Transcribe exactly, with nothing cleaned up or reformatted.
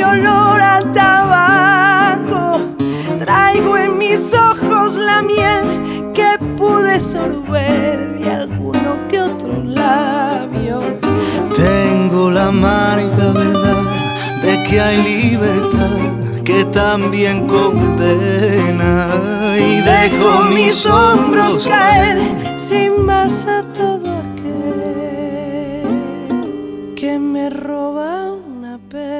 olor a tabaco. Traigo en mis ojos la miel que pude sorber de alguno que otro labio. Tengo la amarga verdad de que hay libertad que también condena, y dejo mis hombros caer